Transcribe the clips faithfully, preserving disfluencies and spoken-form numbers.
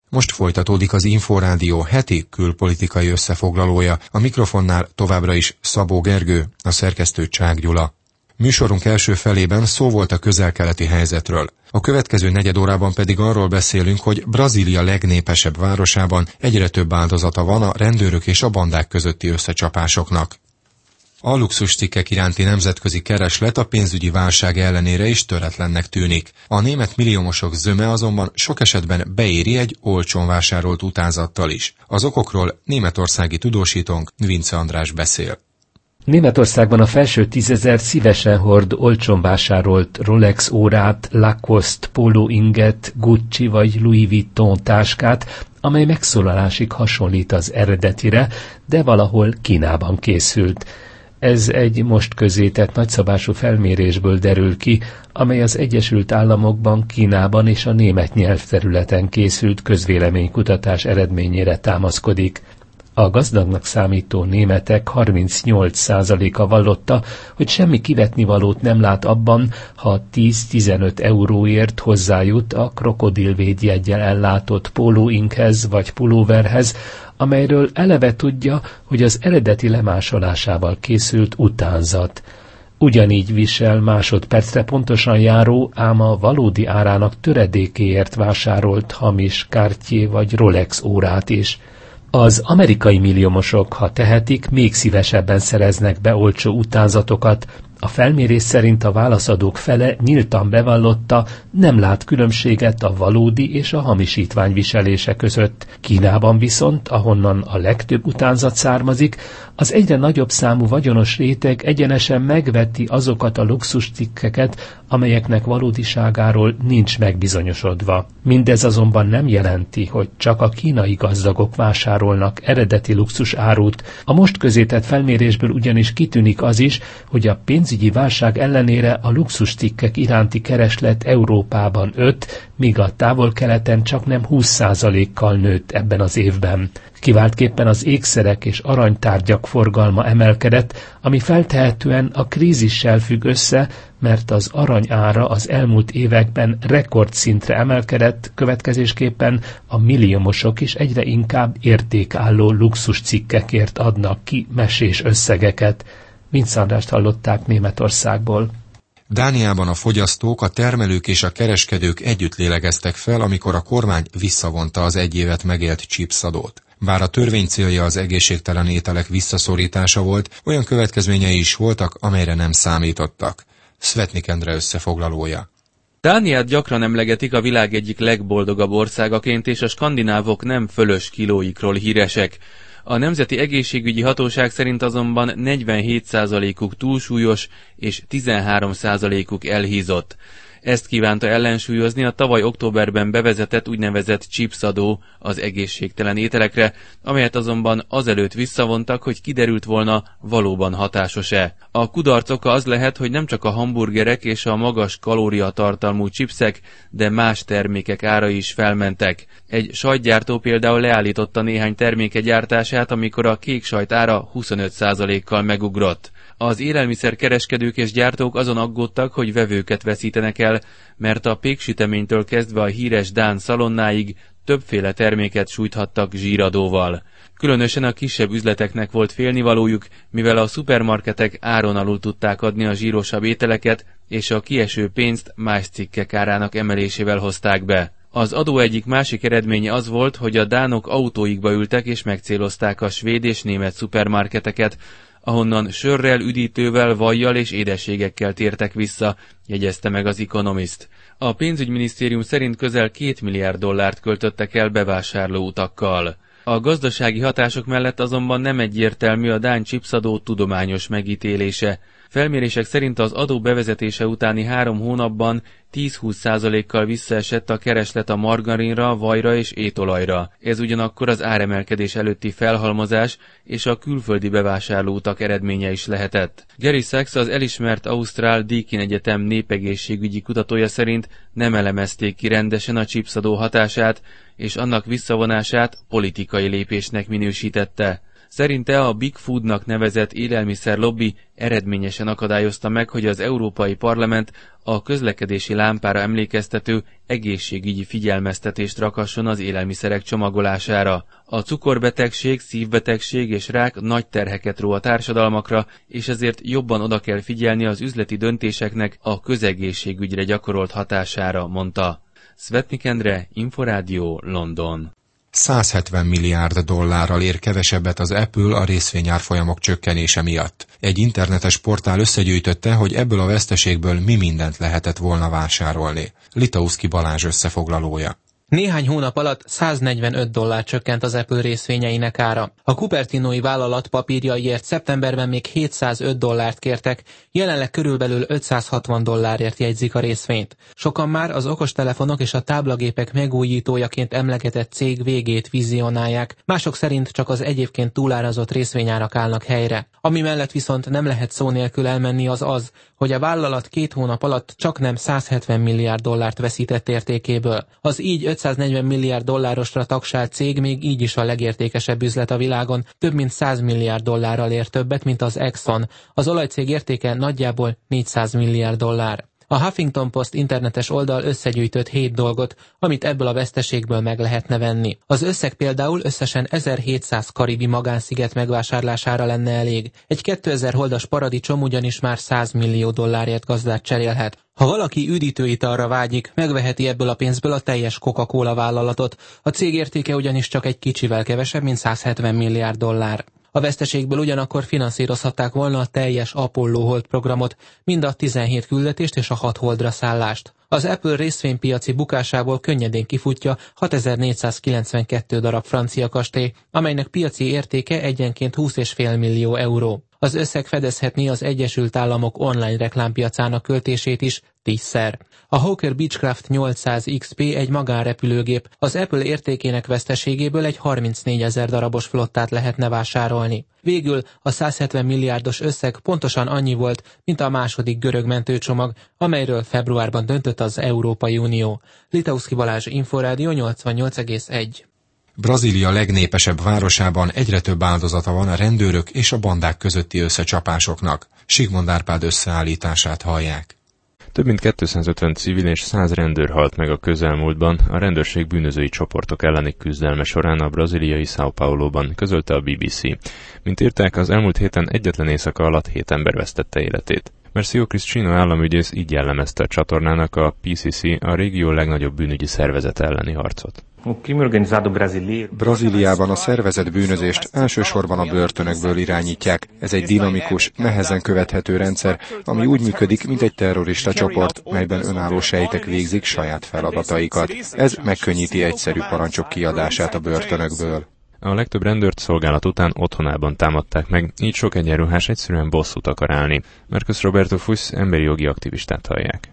Most folytatódik az Inforádió heti külpolitikai összefoglalója, a mikrofonnál továbbra is Szabó Gergő, a szerkesztő Csák Gyula. Műsorunk első felében szó volt a közel-keleti helyzetről. A következő negyed órában pedig arról beszélünk, hogy Brazília legnépesebb városában egyre több áldozata van a rendőrök és a bandák közötti összecsapásoknak. A luxuscikkek iránti nemzetközi kereslet a pénzügyi válság ellenére is töretlennek tűnik. A német milliómosok zöme azonban sok esetben beéri egy olcsón vásárolt utánzattal is. Az okokról németországi tudósítónk Vince András beszél. Németországban a felső tízezer szívesen hord olcsón vásárolt Rolex órát, Lacoste póló inget, Gucci vagy Louis Vuitton táskát, amely megszólalásig hasonlít az eredetire, de valahol Kínában készült. Ez egy most közzétett nagyszabású felmérésből derül ki, amely az Egyesült Államokban, Kínában és a német nyelvterületen készült közvéleménykutatás eredményére támaszkodik. A gazdagnak számító németek harmincnyolc százaléka vallotta, hogy semmi kivetnivalót nem lát abban, ha tíz-tizenöt euróért hozzájut a krokodilvédjeggyel ellátott pólóinkhez vagy pulóverhez, amelyről eleve tudja, hogy az eredeti lemásolásával készült utánzat. Ugyanígy visel másodpercre pontosan járó, ám a valódi árának töredékéért vásárolt hamis Cartier vagy Rolex órát is. Az amerikai milliómosok, ha tehetik, még szívesebben szereznek be olcsó utánzatokat. A felmérés szerint a válaszadók fele nyíltan bevallotta, nem lát különbséget a valódi és a hamisítvány viselése között. Kínában viszont, ahonnan a legtöbb utánzat származik, az egyre nagyobb számú vagyonos réteg egyenesen megveti azokat a luxuscikkeket, amelyeknek valódiságáról nincs megbizonyosodva. Mindez azonban nem jelenti, hogy csak a kínai gazdagok vásárolnak eredeti luxus árut. A most közzétett felmérésből ugyanis kitűnik az is, hogy a pénzügyi válság ellenére a luxuscikkek iránti kereslet Európában öt, míg a Távol-Keleten csak nem húsz százalékkal nőtt ebben az évben. Kiváltképpen az ékszerek és aranytárgyak forgalma emelkedett, ami feltehetően a krízissel függ össze, mert az arany ára az elmúlt években rekordszintre emelkedett, következésképpen a milliómosok is egyre inkább értékálló luxuscikkekért adnak ki mesés összegeket. Vince Andrást hallották Németországból. Dániában a fogyasztók, a termelők és a kereskedők együtt lélegeztek fel, amikor a kormány visszavonta az egy évet megélt chipsadót. Bár a törvény célja az egészségtelen ételek visszaszorítása volt, olyan következményei is voltak, amelyre nem számítottak. Szvetnik Endre összefoglalója. Dániát gyakran emlegetik a világ egyik legboldogabb országaként, és a skandinávok nem fölös kilóikról híresek. A Nemzeti Egészségügyi Hatóság szerint azonban negyvenhét százalékuk túlsúlyos és tizenhárom százalékuk elhízott. Ezt kívánta ellensúlyozni a tavaly októberben bevezetett úgynevezett chipsadó az egészségtelen ételekre, amelyet azonban azelőtt visszavontak, hogy kiderült volna, valóban hatásos-e. A kudarc oka az lehet, hogy nem csak a hamburgerek és a magas kalóriatartalmú chipsek, de más termékek árai is felmentek. Egy sajtgyártó például leállította néhány terméke gyártását, amikor a kék sajt ára huszonöt százalékkal megugrott. Az élelmiszerkereskedők és gyártók azon aggódtak, hogy vevőket veszítenek el, mert a péksüteménytől kezdve a híres dán szalonnáig többféle terméket sújthattak zsíradóval. Különösen a kisebb üzleteknek volt félnivalójuk, mivel a szupermarketek áron alul tudták adni a zsírosabb ételeket, és a kieső pénzt más cikkek árának emelésével hozták be. Az adó egyik másik eredménye az volt, hogy a dánok autóikba ültek és megcélozták a svéd és német szupermarketeket, ahonnan sörrel, üdítővel, vajjal és édességekkel tértek vissza, jegyezte meg az Economist. A pénzügyminisztérium szerint közel két milliárd dollárt költöttek el bevásárló utakkal. A gazdasági hatások mellett azonban nem egyértelmű a dán chipsadó tudományos megítélése. Felmérések szerint az adó bevezetése utáni három hónapban tíz-húsz százalékkal visszaesett a kereslet a margarinra, vajra és étolajra. Ez ugyanakkor az áremelkedés előtti felhalmozás és a külföldi bevásárlóutak eredménye is lehetett. Gary Sachs, az elismert ausztrál Deakin Egyetem népegészségügyi kutatója szerint nem elemezték ki rendesen a chipsadó hatását, és annak visszavonását politikai lépésnek minősítette. Szerinte a Big Foodnak nevezett élelmiszer lobby eredményesen akadályozta meg, hogy az Európai Parlament a közlekedési lámpára emlékeztető egészségügyi figyelmeztetést rakasson az élelmiszerek csomagolására. A cukorbetegség, szívbetegség és rák nagy terheket ró a társadalmakra, és ezért jobban oda kell figyelni az üzleti döntéseknek a közegészségügyre gyakorolt hatására, mondta. Szvetnik Endre, Inforádió, London. száz hetven milliárd dollárral ér kevesebbet az Apple a részvényárfolyamok csökkenése miatt. Egy internetes portál összegyűjtötte, hogy ebből a veszteségből mi mindent lehetett volna vásárolni. Litauszki Balázs összefoglalója. Néhány hónap alatt száznegyvenöt dollár csökkent az Apple részvényeinek ára. A Cupertinói vállalat papírjaiért szeptemberben még hétszázöt dollárt kértek, jelenleg körülbelül ötszázhatvan dollárért jegyzik a részvényt. Sokan már az okostelefonok és a táblagépek megújítójaként emlegetett cég végét vizionálják, mások szerint csak az egyébként túlárazott részvényárak állnak helyre. Ami mellett viszont nem lehet szó nélkül elmenni az az, hogy a vállalat két hónap alatt csak nem száz hetven milliárd dollárt veszített értékéből. Az így ötszáznegyven milliárd dollárosra tagsált cég még így is a legértékesebb üzlet a világon, több mint száz milliárd dollárral ér többet, mint az Exxon. Az olajcég értéke nagyjából négyszáz milliárd dollár. A Huffington Post internetes oldal összegyűjtött hét dolgot, amit ebből a veszteségből meg lehetne venni. Az összeg például összesen ezerhétszáz karibi magánsziget megvásárlására lenne elég. Egy kétezer holdas paradicsom ugyanis már száz millió dollárért gazdát cserélhet. Ha valaki üdítőitalra vágyik, megveheti ebből a pénzből a teljes Coca-Cola vállalatot. A cég értéke ugyanis csak egy kicsivel kevesebb, mint száz hetven milliárd dollár. A veszteségből ugyanakkor finanszírozhatták volna a teljes Apollo Hold programot, mind a tizenhét küldetést és a hat holdra szállást. Az Apple részvénypiaci bukásából könnyedén kifutja hatezer-négyszázkilencvenkettő darab francia kastély, amelynek piaci értéke egyenként húsz egész öt millió euró. Az összeg fedezhetné az Egyesült Államok online reklámpiacának költését is tízszer. A Hawker Beechcraft nyolcszáz iksz pé egy magánrepülőgép, az Apple értékének veszteségéből egy harmincnégyezer darabos flottát lehetne vásárolni. Végül a száz hetven milliárdos összeg pontosan annyi volt, mint a második görög mentőcsomag, amelyről februárban döntött az Európai Unió. Litauszki Balázs, Inforádió, nyolcvannyolc egész egy. Brazília legnépesebb városában egyre több áldozata van a rendőrök és a bandák közötti összecsapásoknak. Sigmond Árpád összeállítását hallják. Több mint kétszázötven civil és száz rendőr halt meg a közelmúltban a rendőrség bűnözői csoportok elleni küzdelme során a brazíliai São Pauloban, közölte a bé bé cé. Mint írták, az elmúlt héten egyetlen éjszaka alatt hét ember vesztette életét. Marcio Cristino államügyész így jellemezte a csatornának a pé cé cé, a régió legnagyobb bűnügyi szervezet elleni harcot. Brazíliában a szervezett bűnözést elsősorban a börtönökből irányítják. Ez egy dinamikus, nehezen követhető rendszer, ami úgy működik, mint egy terrorista csoport, melyben önálló sejtek végzik saját feladataikat. Ez megkönnyíti egyszerű parancsok kiadását a börtönökből. A legtöbb rendőrt szolgálat után otthonában támadták meg, így sok egyenruhás egyszerűen bosszút akar állni. Marcos Roberto Fuss emberi jogi aktivistát hallják.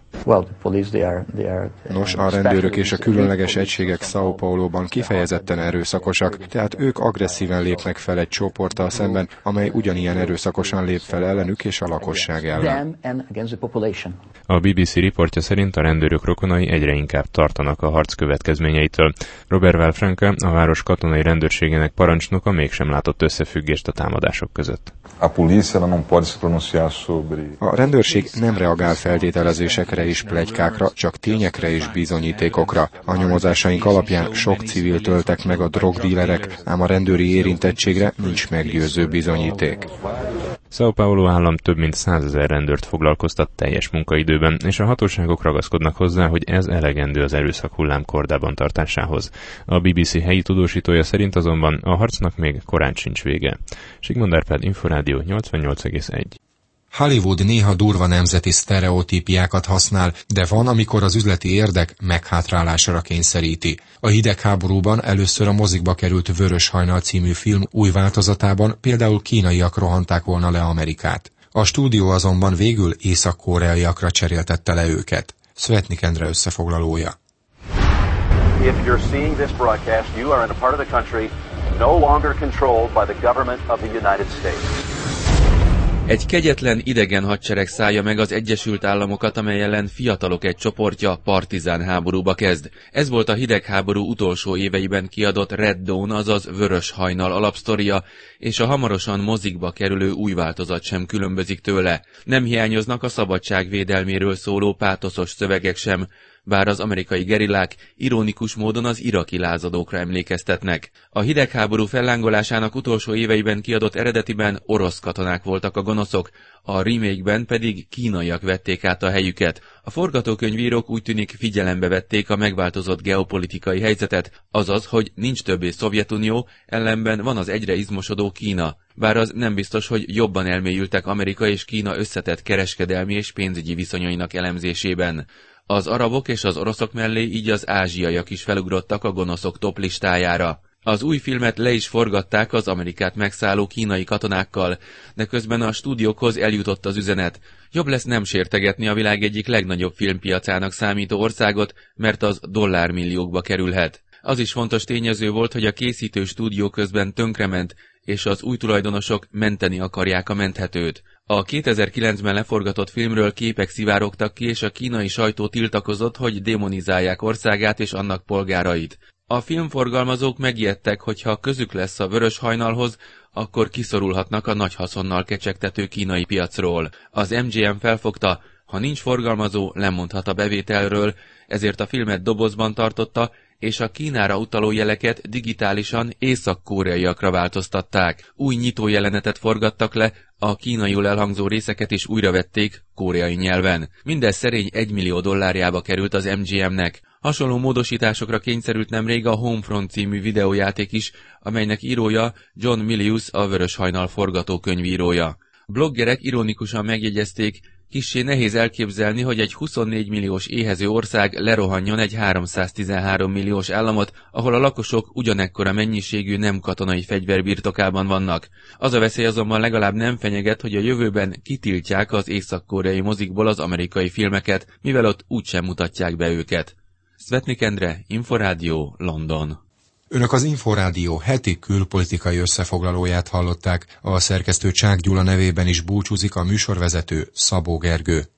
Nos, a rendőrök és a különleges egységek São Pauloban kifejezetten erőszakosak, tehát ők agresszíven lépnek fel egy csoporttal szemben, amely ugyanilyen erőszakosan lép fel ellenük és a lakosság ellen. A bé bé cé riportja szerint a rendőrök rokonai egyre inkább tartanak a harc következményeitől. Robert Valfranca, a város katonai rendőrségének parancsnoka mégsem látott összefüggést a támadások között. A rendőrség nem reagál feltételezésekre és pletykákra, csak tényekre és bizonyítékokra. A nyomozásaink alapján sok civil töltek meg a drogdílerek, ám a rendőri érintettségre nincs meggyőző bizonyíték. São Paulo állam több mint százezer rendőrt foglalkoztat teljes munkaidőben, és a hatóságok ragaszkodnak hozzá, hogy ez elegendő az erőszak hullám kordában tartásához. A bé bé cé helyi tudósítója szerint azonban a harcnak még korán sincs vége. Sigmond Árpád, Inforádió, nyolcvannyolc egész egy. Hollywood néha durva nemzeti sztereotípiákat használ, de van, amikor az üzleti érdek meghátrálásra kényszeríti. A hidegháborúban először a mozikba került Vörös hajnal című film új változatában például kínaiak rohanták volna le Amerikát. A stúdió azonban végül észak-koreaiakra cseréltette le őket. Szvetnik Endre összefoglalója. If you're seeing this broadcast, you are in a part of the country no longer controlled by the government of the United States. Egy kegyetlen idegen hadsereg szállja meg az Egyesült Államokat, amely ellen fiatalok egy csoportja partizán háborúba kezd. Ez volt a hidegháború utolsó éveiben kiadott Red Dawn, azaz Vörös hajnal alapsztoria, és a hamarosan mozikba kerülő új változat sem különbözik tőle. Nem hiányoznak a szabadság védelméről szóló pátoszos szövegek sem, bár az amerikai gerillák ironikus módon az iraki lázadókra emlékeztetnek. A hidegháború fellángolásának utolsó éveiben kiadott eredetiben orosz katonák voltak a gonoszok, a remake-ben pedig kínaiak vették át a helyüket. A forgatókönyvírók úgy tűnik figyelembe vették a megváltozott geopolitikai helyzetet, azaz, hogy nincs többé Szovjetunió, ellenben van az egyre izmosodó Kína. Bár az nem biztos, hogy jobban elmélyültek Amerika és Kína összetett kereskedelmi és pénzügyi viszonyainak elemzésében. Az arabok és az oroszok mellé így az ázsiaiak is felugrottak a gonoszok top listájára. Az új filmet le is forgatták az Amerikát megszálló kínai katonákkal, de közben a stúdiókhoz eljutott az üzenet. Jobb lesz nem sértegetni a világ egyik legnagyobb filmpiacának számító országot, mert az dollármilliókba kerülhet. Az is fontos tényező volt, hogy a készítő stúdió közben tönkrement, és az új tulajdonosok menteni akarják a menthetőt. A kétezer-kilencben leforgatott filmről képek szivárogtak ki, és a kínai sajtó tiltakozott, hogy démonizálják országát és annak polgárait. A filmforgalmazók megijedtek, hogy ha közük lesz a Vörös hajnalhoz, akkor kiszorulhatnak a nagy haszonnal kecsegtető kínai piacról. Az em gé em felfogta, ha nincs forgalmazó, lemondhat a bevételről, ezért a filmet dobozban tartotta, és a Kínára utaló jeleket digitálisan észak-koreaiakra változtatták. Új nyitójelenetet forgattak le, a kínaiul elhangzó részeket is újra vették koreai nyelven. Mindez szerény egymillió dollárjába került az em gé em-nek. Hasonló módosításokra kényszerült nemrég a Homefront című videójáték is, amelynek írója John Milius, a Vörös hajnal forgatókönyvírója. Bloggerek ironikusan megjegyezték, kissé nehéz elképzelni, hogy egy huszonnégy milliós éhező ország lerohanjon egy háromszáztizenhárom milliós államot, ahol a lakosok ugyanekkora mennyiségű nem katonai fegyver birtokában vannak. Az a veszély azonban legalább nem fenyeget, hogy a jövőben kitiltják az észak-koreai mozikból az amerikai filmeket, mivel ott úgysem mutatják be őket. Szvetnik Endre, Inforádió, London. Önök az Inforádió heti külpolitikai összefoglalóját hallották, a szerkesztő Csák Gyula nevében is búcsúzik a műsorvezető Szabó Gergő.